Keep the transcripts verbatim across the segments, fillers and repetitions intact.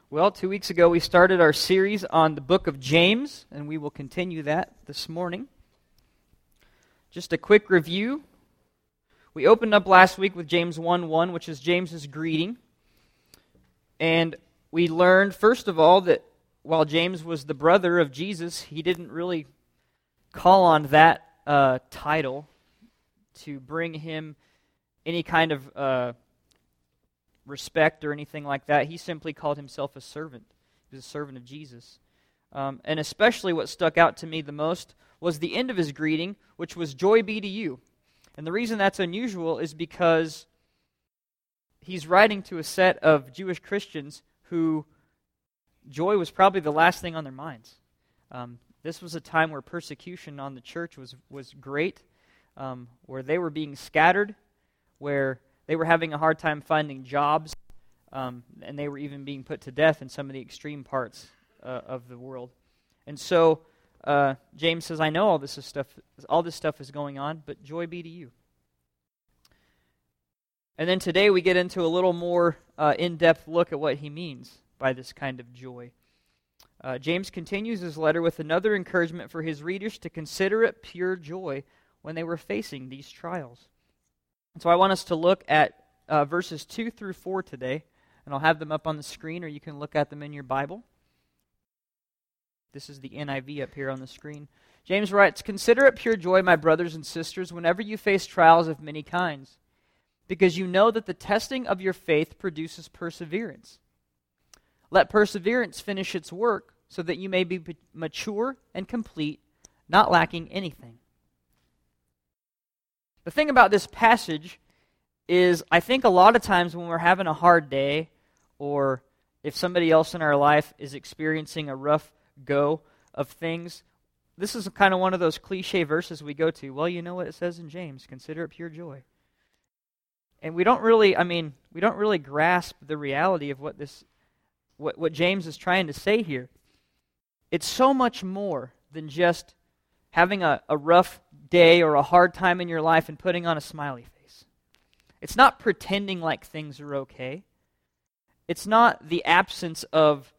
Well, two weeks ago we started our series on the book of James, and we will continue that this morning. Just a quick review. We opened up last week with James one one, which is James's greeting. And we learned, first of all, that while James was the brother of Jesus, he didn't really call on that uh, title to bring him any kind of uh, respect or anything like that. He simply called himself a servant. He was a servant of Jesus. Um, and especially what stuck out to me the most was the end of his greeting, which was, "Joy be to you." And the reason that's unusual is because he's writing to a set of Jewish Christians who joy was probably the last thing on their minds. Um, this was a time where persecution on the church was, was great, um, where they were being scattered, where they were having a hard time finding jobs, um, and they were even being put to death in some of the extreme parts uh, of the world. And so uh, James says, "I know all this is stuff. All this stuff is going on, but joy be to you." And then today we get into a little more uh, in-depth look at what he means by this kind of joy. Uh, James continues his letter with another encouragement for his readers to consider it pure joy when they were facing these trials. And so I want us to look at uh, verses two through four today, and I'll have them up on the screen, or you can look at them in your Bible. This is the N I V up here on the screen. James writes, "Consider it pure joy, my brothers and sisters, whenever you face trials of many kinds, because you know that the testing of your faith produces perseverance. Let perseverance finish its work, so that you may be mature and complete, not lacking anything." The thing about this passage is, I think a lot of times when we're having a hard day, or if somebody else in our life is experiencing a rough go of things, this is kind of one of those cliche verses we go to. Well, you know what it says in James, consider it pure joy. And we don't really, I mean, we don't really grasp the reality of what this, what, what James is trying to say here. It's so much more than just having a, a rough day or a hard time in your life and putting on a smiley face. It's not pretending like things are okay. It's not the absence of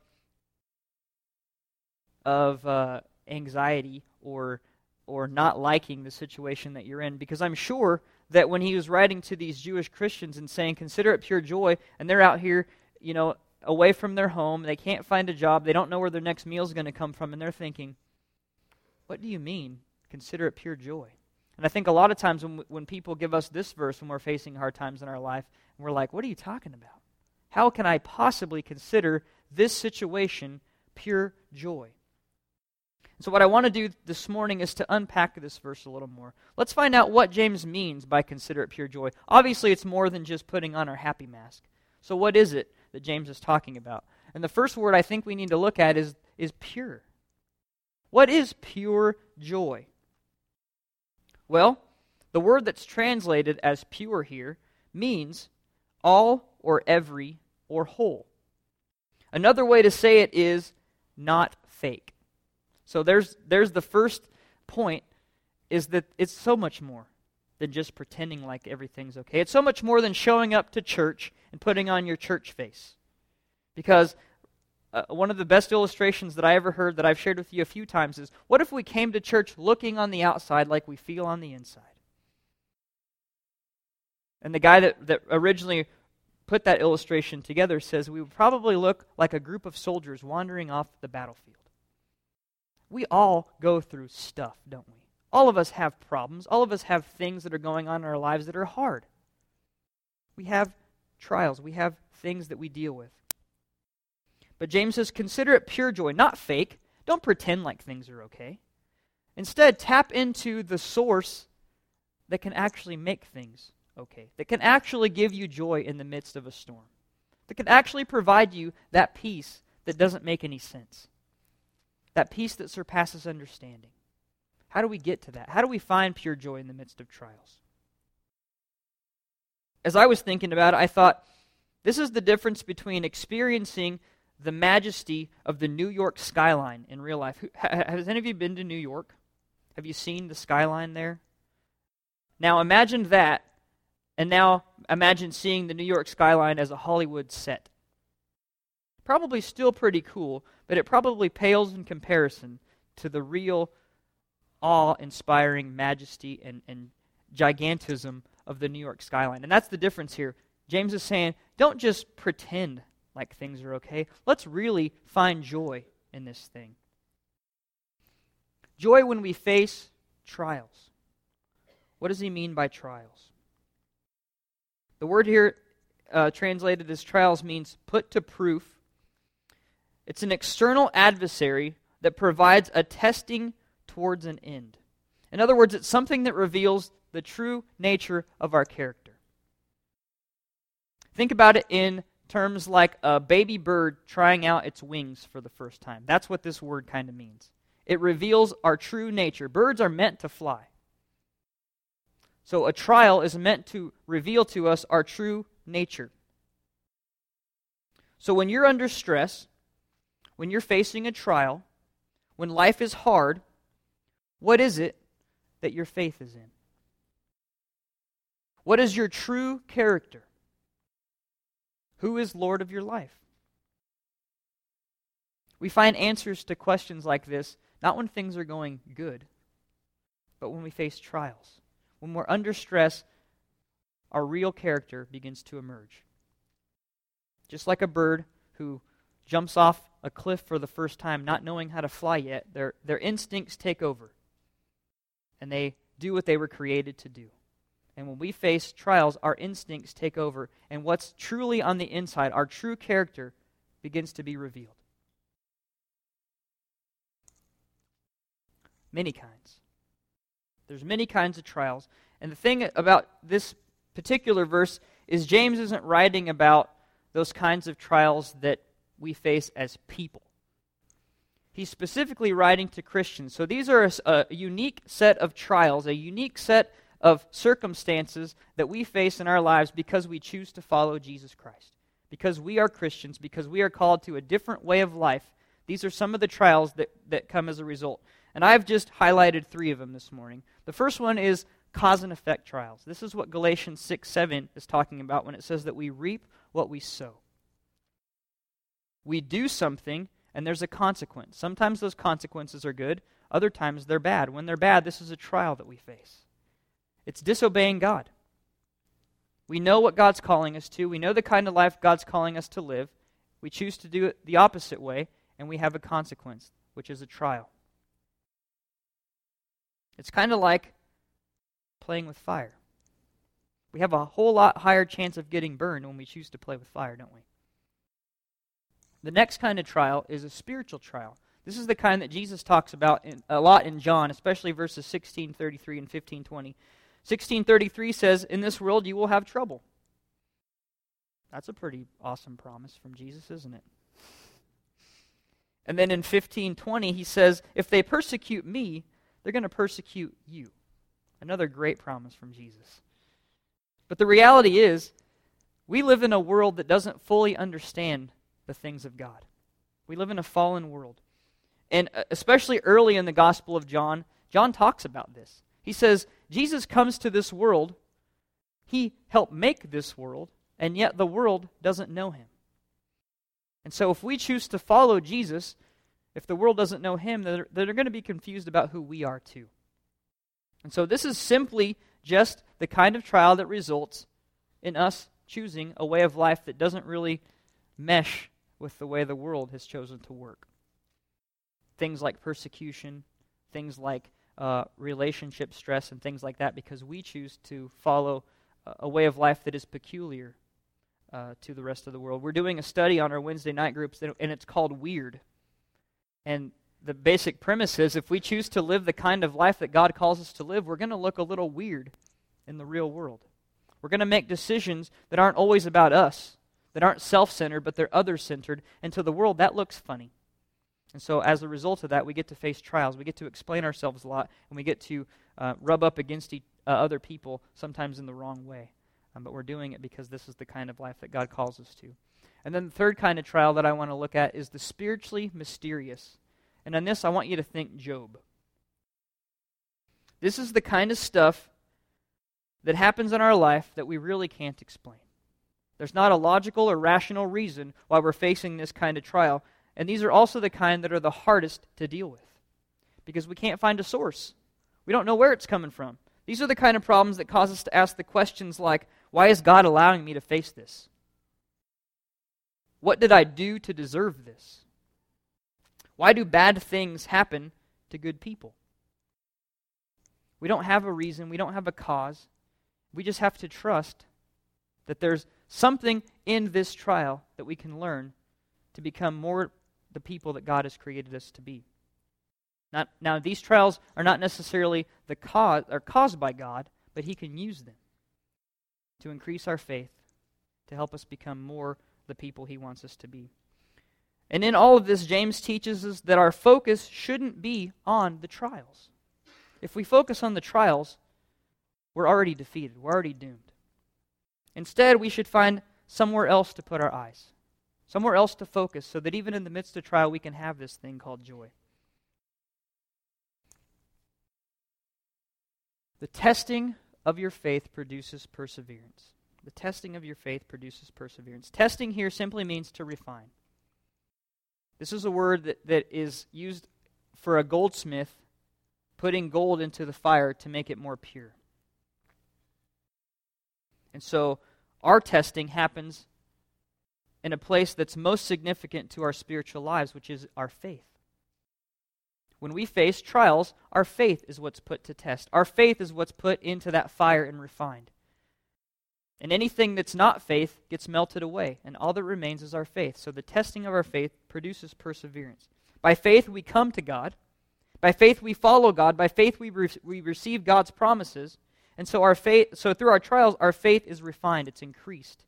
of uh, anxiety or or not liking the situation that you're in, because I'm sure that when he was writing to these Jewish Christians and saying, "Consider it pure joy," and they're out here, you know, away from their home, they can't find a job, they don't know where their next meal is going to come from, and they're thinking, what do you mean, consider it pure joy? And I think a lot of times when when people give us this verse when we're facing hard times in our life, and we're like, what are you talking about? How can I possibly consider this situation pure joy? So what I want to do this morning is to unpack this verse a little more. Let's find out what James means by consider it pure joy. Obviously, it's more than just putting on our happy mask. So what is it that James is talking about? And the first word I think we need to look at is, is pure. What is pure joy? Well, the word that's translated as pure here means all or every or whole. Another way to say it is not fake. So there's there's the first point, is that it's so much more than just pretending like everything's okay. It's so much more than showing up to church and putting on your church face. Because uh, one of the best illustrations that I ever heard, that I've shared with you a few times, is, what if we came to church looking on the outside like we feel on the inside? And the guy that, that originally put that illustration together says we would probably look like a group of soldiers wandering off the battlefield. We all go through stuff, don't we? All of us have problems. All of us have things that are going on in our lives that are hard. We have trials. We have things that we deal with. But James says, consider it pure joy, not fake. Don't pretend like things are okay. Instead, tap into the source that can actually make things okay, that can actually give you joy in the midst of a storm, that can actually provide you that peace that doesn't make any sense. That peace that surpasses understanding. How do we get to that? How do we find pure joy in the midst of trials? As I was thinking about it, I thought, this is the difference between experiencing the majesty of the New York skyline in real life. Has any of you been to New York? Have you seen the skyline there? Now imagine that, and now imagine seeing the New York skyline as a Hollywood set. Probably still pretty cool, but it probably pales in comparison to the real awe-inspiring majesty and, and gigantism of the New York skyline. And that's the difference here. James is saying, don't just pretend like things are okay. Let's really find joy in this thing. Joy when we face trials. What does he mean by trials? The word here uh, translated as trials means put to proof. It's an external adversary that provides a testing towards an end. In other words, it's something that reveals the true nature of our character. Think about it in terms like a baby bird trying out its wings for the first time. That's what this word kind of means. It reveals our true nature. Birds are meant to fly. So a trial is meant to reveal to us our true nature. So when you're under stress, when you're facing a trial, when life is hard, what is it that your faith is in? What is your true character? Who is Lord of your life? We find answers to questions like this not when things are going good, but when we face trials. When we're under stress, our real character begins to emerge. Just like a bird who jumps off a cliff for the first time, not knowing how to fly yet, their, their instincts take over. And they do what they were created to do. And when we face trials, our instincts take over. And what's truly on the inside, our true character, begins to be revealed. Many kinds. There's many kinds of trials. And the thing about this particular verse is James isn't writing about those kinds of trials that we face as people. He's specifically writing to Christians. So these are a, a unique set of trials, a unique set of circumstances that we face in our lives because we choose to follow Jesus Christ. Because we are Christians, because we are called to a different way of life. These are some of the trials that, that come as a result. And I've just highlighted three of them this morning. The first one is cause and effect trials. This is what Galatians six seven is talking about when it says that we reap what we sow. We do something, and there's a consequence. Sometimes those consequences are good. Other times they're bad. When they're bad, this is a trial that we face. It's disobeying God. We know what God's calling us to. We know the kind of life God's calling us to live. We choose to do it the opposite way, and we have a consequence, which is a trial. It's kind of like playing with fire. We have a whole lot higher chance of getting burned when we choose to play with fire, don't we? The next kind of trial is a spiritual trial. This is the kind that Jesus talks about in, a lot in John, especially verses sixteen thirty-three and fifteen twenty. sixteen thirty-three says, "In this world you will have trouble." That's a pretty awesome promise from Jesus, isn't it? And then in fifteen twenty he says, "If they persecute me, they're going to persecute you." Another great promise from Jesus. But the reality is, we live in a world that doesn't fully understand the things of God. We live in a fallen world. And especially early in the Gospel of John, John talks about this. He says, Jesus comes to this world, he helped make this world, and yet the world doesn't know him. And so if we choose to follow Jesus, if the world doesn't know him, they're, they're going to be confused about who we are too. And so this is simply just the kind of trial that results in us choosing a way of life that doesn't really mesh with the way the world has chosen to work. Things like persecution, things like uh, relationship stress, and things like that, because we choose to follow a, a way of life that is peculiar uh, to the rest of the world. We're doing a study on our Wednesday night groups, that, and it's called Weird. And the basic premise is if we choose to live the kind of life that God calls us to live, we're going to look a little weird in the real world. We're going to make decisions that aren't always about us, that aren't self-centered, but they're other-centered. And to the world, that looks funny. And so as a result of that, we get to face trials. We get to explain ourselves a lot, and we get to uh, rub up against each, uh, other people, sometimes in the wrong way. Um, but we're doing it because this is the kind of life that God calls us to. And then the third kind of trial that I want to look at is the spiritually mysterious. And on this, I want you to think Job. This is the kind of stuff that happens in our life that we really can't explain. There's not a logical or rational reason why we're facing this kind of trial. And these are also the kind that are the hardest to deal with because we can't find a source. We don't know where it's coming from. These are the kind of problems that cause us to ask the questions like, why is God allowing me to face this? What did I do to deserve this? Why do bad things happen to good people? We don't have a reason. We don't have a cause. We just have to trust that there's something in this trial that we can learn to become more the people that God has created us to be. Not, now, these trials are not necessarily the cause are caused by God, but He can use them to increase our faith, to help us become more the people He wants us to be. And in all of this, James teaches us that our focus shouldn't be on the trials. If we focus on the trials, we're already defeated. We're already doomed. Instead, we should find somewhere else to put our eyes, somewhere else to focus, so that even in the midst of trial, we can have this thing called joy. The testing of your faith produces perseverance. The testing of your faith produces perseverance. Testing here simply means to refine. This is a word that, that is used for a goldsmith putting gold into the fire to make it more pure. And so our testing happens in a place that's most significant to our spiritual lives, which is our faith. When we face trials, our faith is what's put to test. Our faith is what's put into that fire and refined. And anything that's not faith gets melted away, and all that remains is our faith. So the testing of our faith produces perseverance. By faith, we come to God. By faith, we follow God. By faith, we, re- we receive God's promises. And so our faith, so through our trials, our faith is refined. It's increased.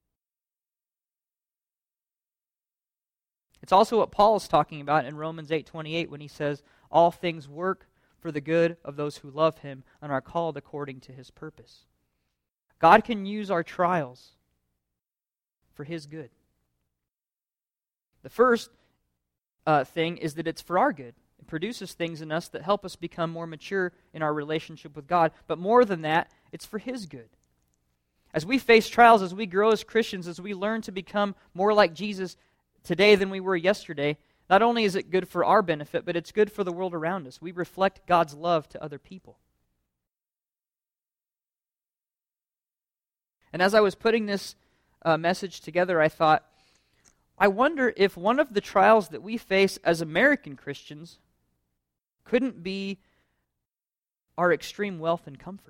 It's also what Paul is talking about in Romans eight twenty-eight when he says, all things work for the good of those who love Him and are called according to His purpose. God can use our trials for His good. The first uh, thing is that it's for our good. It produces things in us that help us become more mature in our relationship with God. But more than that, it's for His good. As we face trials, as we grow as Christians, as we learn to become more like Jesus today than we were yesterday, not only is it good for our benefit, but it's good for the world around us. We reflect God's love to other people. And as I was putting this uh, message together, I thought, I wonder if one of the trials that we face as American Christians couldn't be our extreme wealth and comfort.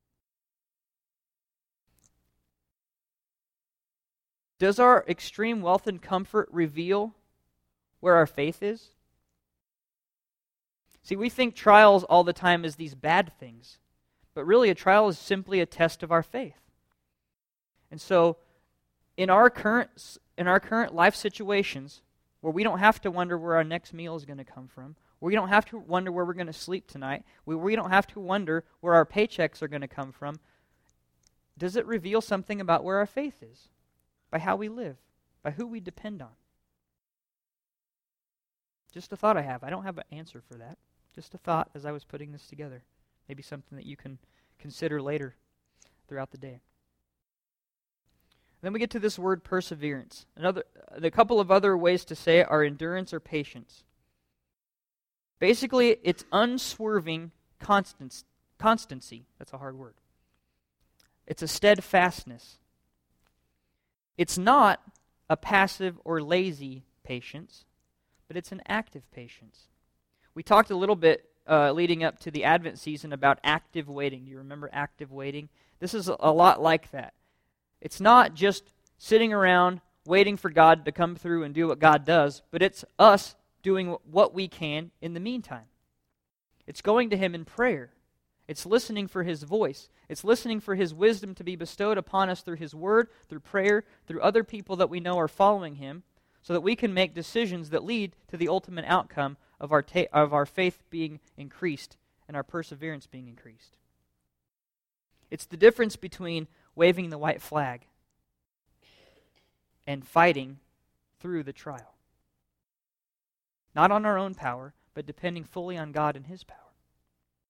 Does our extreme wealth and comfort reveal where our faith is? See, we think trials all the time as these bad things, but really a trial is simply a test of our faith. And so, in our current in our current life situations, where we don't have to wonder where our next meal is going to come from, where we don't have to wonder where we're going to sleep tonight, where we don't have to wonder where our paychecks are going to come from, does it reveal something about where our faith is? By how we live, by who we depend on? Just a thought I have. I don't have an answer for that. Just a thought as I was putting this together. Maybe something that you can consider later throughout the day. Then we get to this word perseverance. Another, the couple of other ways to say it are endurance or patience. Basically, it's unswerving constance, constancy. That's a hard word. It's a steadfastness. It's not a passive or lazy patience, but it's an active patience. We talked a little bit uh, leading up to the Advent season about active waiting. Do you remember active waiting? This is a lot like that. It's not just sitting around waiting for God to come through and do what God does, but it's us doing what we can in the meantime. It's going to Him in prayer. It's listening for His voice. It's listening for His wisdom to be bestowed upon us through His Word, through prayer, through other people that we know are following Him, so that we can make decisions that lead to the ultimate outcome of our ta- of our faith being increased and our perseverance being increased. It's the difference between waving the white flag and fighting through the trial. Not on our own power, but depending fully on God and His power.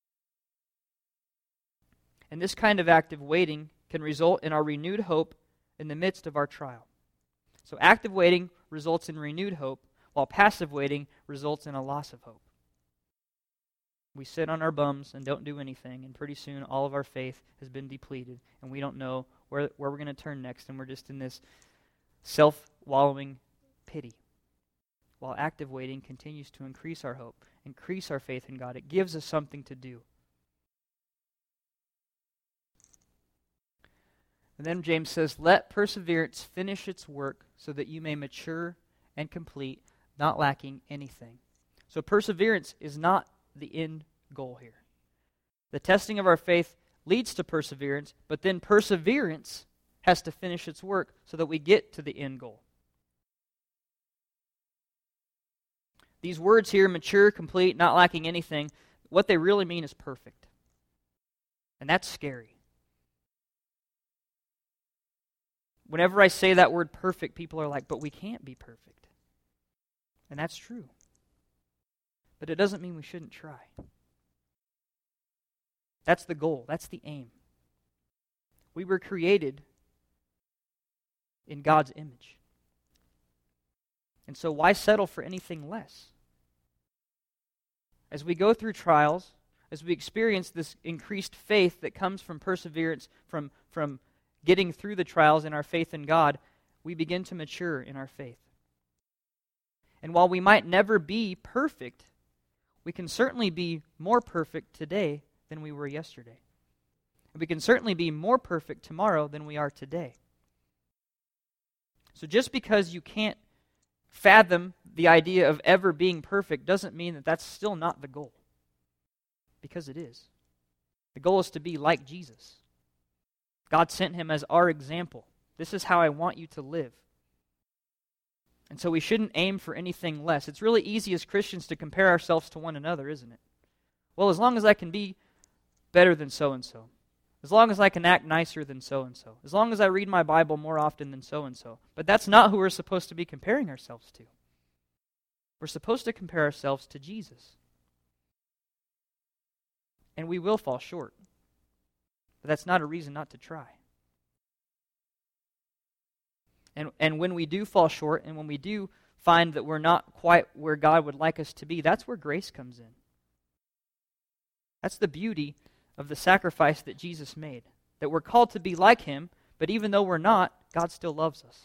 And this kind of active waiting can result in our renewed hope in the midst of our trial. So active waiting results in renewed hope, while passive waiting results in a loss of hope. We sit on our bums and don't do anything, and pretty soon all of our faith has been depleted, and we don't know where, where we're going to turn next, and we're just in this self-wallowing pity. While active waiting continues to increase our hope, increase our faith in God. It gives us something to do. And then James says, let perseverance finish its work so that you may mature and complete, not lacking anything. So perseverance is not the end goal here. The testing of our faith leads to perseverance, but then perseverance has to finish its work so that we get to the end goal. These words here, mature, complete, not lacking anything, what they really mean is perfect. And that's scary. Whenever I say that word perfect, people are like, but we can't be perfect. And that's true. But it doesn't mean we shouldn't try. That's the goal. That's the aim. We were created in God's image. And so why settle for anything less? As we go through trials, as we experience this increased faith that comes from perseverance, from, from getting through the trials in our faith in God, we begin to mature in our faith. And while we might never be perfect, we can certainly be more perfect today than we were yesterday. And we can certainly be more perfect tomorrow than we are today. So just because you can't fathom the idea of ever being perfect doesn't mean that that's still not the goal. Because it is. The goal is to be like Jesus. God sent him as our example. This is how I want you to live. And so we shouldn't aim for anything less. It's really easy as Christians to compare ourselves to one another, isn't it? Well, as long as I can be better than so-and-so. As long as I can act nicer than so-and-so. As long as I read my Bible more often than so-and-so. But that's not who we're supposed to be comparing ourselves to. We're supposed to compare ourselves to Jesus. And we will fall short. But that's not a reason not to try. And, and when we do fall short, and when we do find that we're not quite where God would like us to be, that's where grace comes in. That's the beauty of the sacrifice that Jesus made. That we're called to be like him, but even though we're not, God still loves us.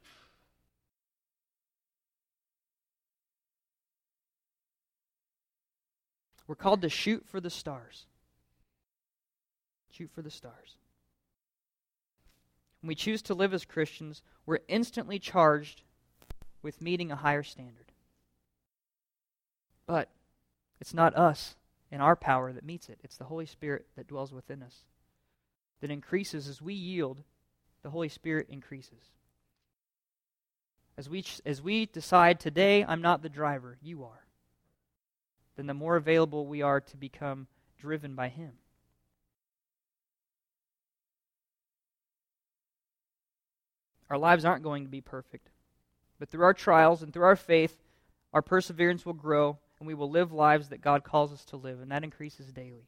We're called to shoot for the stars. Shoot for the stars. When we choose to live as Christians, we're instantly charged with meeting a higher standard. But it's not us and our power that meets it. It's the Holy Spirit that dwells within us. That increases as we yield, the Holy Spirit increases. As we, as we decide today, I'm not the driver, you are, then the more available we are to become driven by him. Our lives aren't going to be perfect. But through our trials and through our faith, our perseverance will grow, and we will live lives that God calls us to live, and that increases daily.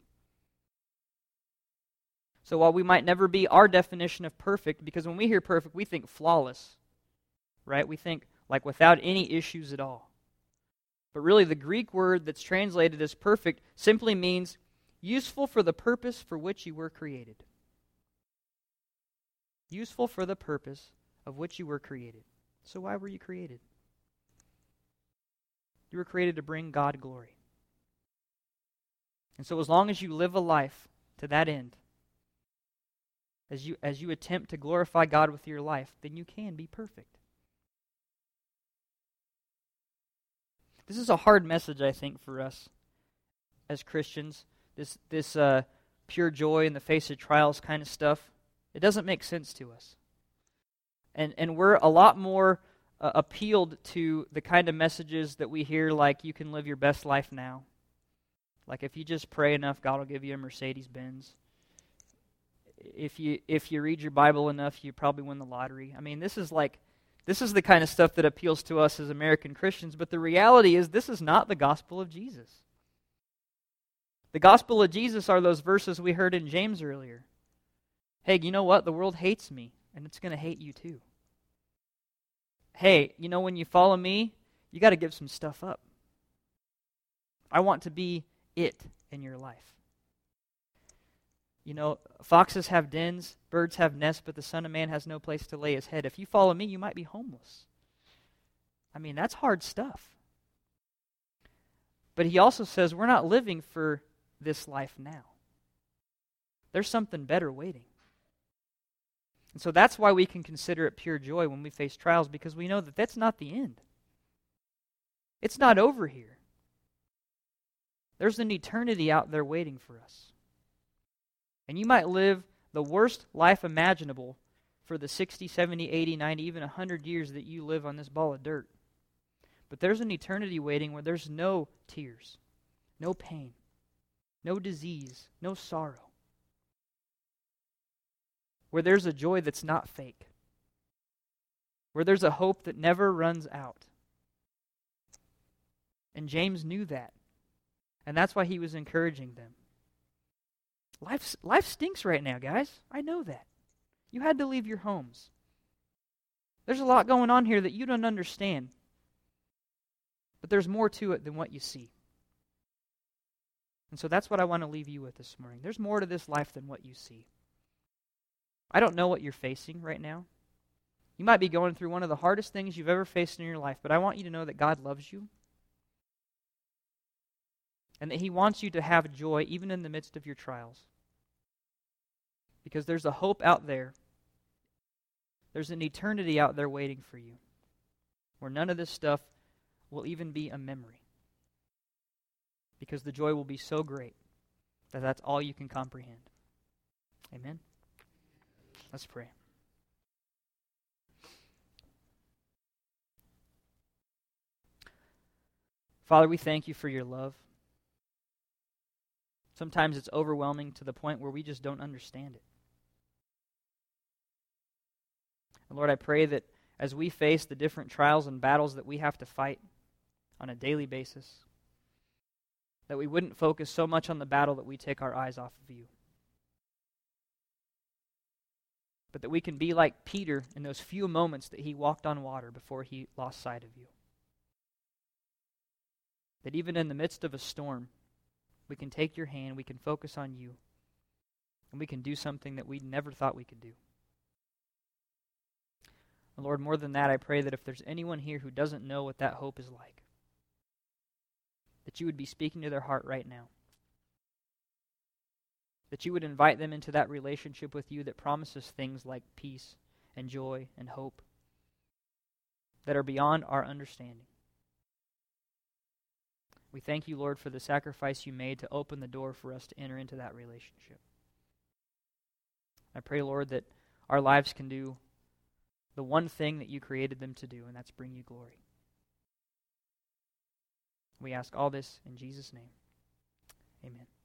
So while we might never be our definition of perfect, because when we hear perfect, we think flawless, right? We think like without any issues at all. But really the Greek word that's translated as perfect simply means useful for the purpose for which you were created. Useful for the purpose of which you were created. So why were you created? You were created to bring God glory. And so as long as you live a life to that end, as you as you attempt to glorify God with your life, then you can be perfect. This is a hard message, I think, for us as Christians. This this uh, pure joy in the face of trials kind of stuff. It doesn't make sense to us. And and we're a lot more uh, appealed to the kind of messages that we hear, like you can live your best life now. Like if you just pray enough, God will give you a Mercedes-Benz. If you if you read your Bible enough, you probably win the lottery. I mean, this is like this is the kind of stuff that appeals to us as American Christians, but the reality is this is not the gospel of Jesus. The gospel of Jesus are those verses we heard in James earlier. Hey, you know what? The world hates me. and it's going to hate you too. Hey, you know, when you follow me, you got to give some stuff up. I want to be it in your life. You know, foxes have dens, birds have nests, but the Son of Man has no place to lay his head. If you follow me, you might be homeless. I mean, that's hard stuff. But he also says we're not living for this life now. There's something better waiting. And so that's why we can consider it pure joy when we face trials, because we know that that's not the end. It's not over here. There's an eternity out there waiting for us. And you might live the worst life imaginable for the sixty, seventy, eighty, ninety, even one hundred years that you live on this ball of dirt. But there's an eternity waiting where there's no tears, no pain, no disease, no sorrow. Where there's a joy that's not fake. Where there's a hope that never runs out. And James knew that. And that's why he was encouraging them. Life, life stinks right now, guys. I know that. You had to leave your homes. There's a lot going on here that you don't understand. But there's more to it than what you see. And so that's what I want to leave you with this morning. There's more to this life than what you see. I don't know what you're facing right now. You might be going through one of the hardest things you've ever faced in your life, but I want you to know that God loves you. And that he wants you to have joy even in the midst of your trials. Because there's a hope out there. There's an eternity out there waiting for you. Where none of this stuff will even be a memory. Because the joy will be so great that that's all you can comprehend. Amen? Let's pray. Father, we thank you for your love. Sometimes it's overwhelming to the point where we just don't understand it. And Lord, I pray that as we face the different trials and battles that we have to fight on a daily basis, that we wouldn't focus so much on the battle that we take our eyes off of you. But that we can be like Peter in those few moments that he walked on water before he lost sight of you. That even in the midst of a storm, we can take your hand, we can focus on you, and we can do something that we never thought we could do. And Lord, more than that, I pray that if there's anyone here who doesn't know what that hope is like, that you would be speaking to their heart right now. That you would invite them into that relationship with you that promises things like peace and joy and hope that are beyond our understanding. We thank you, Lord, for the sacrifice you made to open the door for us to enter into that relationship. I pray, Lord, that our lives can do the one thing that you created them to do, and that's bring you glory. We ask all this in Jesus' name. Amen.